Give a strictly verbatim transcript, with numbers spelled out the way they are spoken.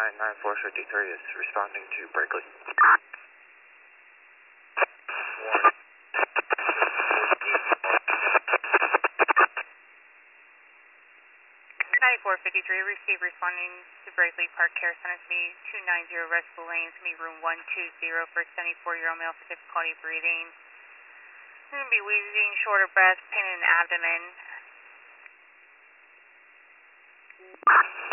nine four fifty-three is responding to Berkeley. four fifty-three, receive responding to Berkeley Park Care Center to me two ninety Restful Lane to me room one two zero for seventy-four-year-old male for difficulty breathing. Going to be wheezing, shorter breath, pain in the abdomen.